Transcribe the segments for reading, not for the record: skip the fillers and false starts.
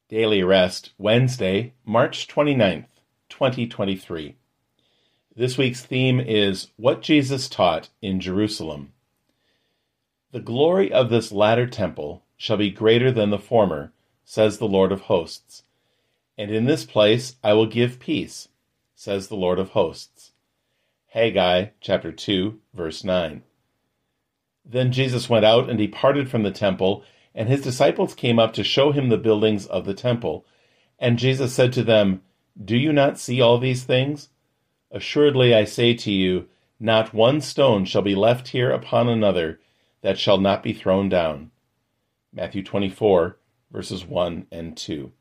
Daily Rest, Wednesday, March 29th, 2023. This week's theme is What Jesus Taught in Jerusalem. The glory of this latter temple shall be greater than the former, says the Lord of hosts. And in this place I will give peace, says the Lord of hosts. Haggai chapter 2, verse 9. Then Jesus went out and departed from the temple, and his disciples came up to show him the buildings of the temple. And Jesus said to them, Do you not see all these things? Assuredly I say to you, not one stone shall be left here upon another that shall not be thrown down. Matthew 24, verses 1 and 2.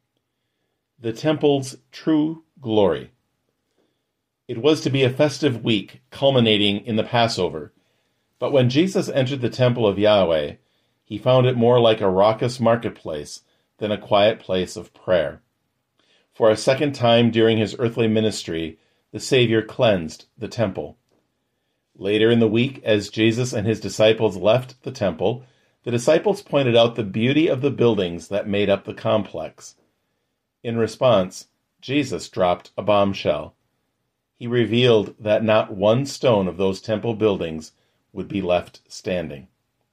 The temple's true glory. It was to be a festive week culminating in the Passover. But when Jesus entered the temple of Yahweh, he found it more like a raucous marketplace than a quiet place of prayer. For a second time during his earthly ministry, the Savior cleansed the temple. Later in the week, as Jesus and his disciples left the temple, the disciples pointed out the beauty of the buildings that made up the complex. In response, Jesus dropped a bombshell. He revealed that not one stone of those temple buildings would be left standing.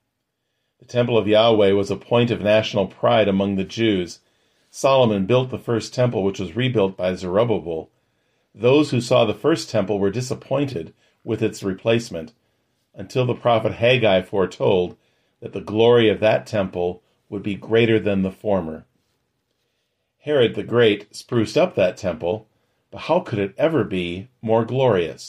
The temple of Yahweh was a point of national pride among the Jews. Solomon built the first temple, which was rebuilt by Zerubbabel. Those who saw the first temple were disappointed with its replacement, until the prophet Haggai foretold that the glory of that temple would be greater than the former. Herod the Great spruced up that temple, but how could it ever be more glorious?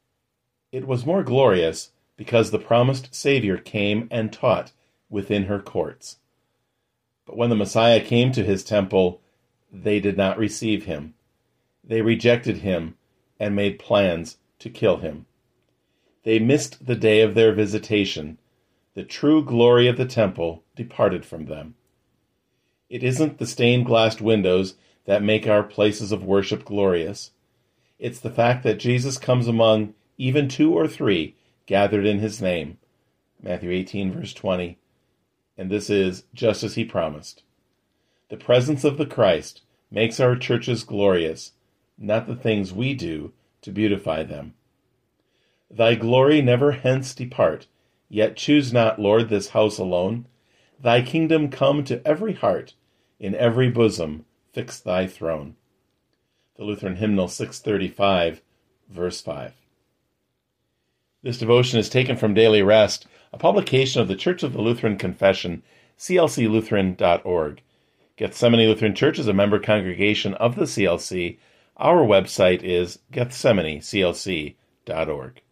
It was more glorious because the promised Savior came and taught within her courts. But when the Messiah came to his temple, they did not receive him. They rejected him and made plans to kill him. They missed the day of their visitation. The true glory of the temple departed from them. It isn't the stained-glass windows that make our places of worship glorious. It's the fact that Jesus comes among even two or three gathered in his name. Matthew 18, verse 20. And this is just as he promised. The presence of the Christ makes our churches glorious, not the things we do to beautify them. Thy glory never hence depart, yet choose not, Lord, this house alone. Thy kingdom come to every heart, in every bosom fix thy throne. The Lutheran Hymnal 635, verse 5. This devotion is taken from Daily Rest, a publication of the Church of the Lutheran Confession, clclutheran.org. Gethsemane Lutheran Church is a member congregation of the CLC. Our website is gethsemaneclc.org.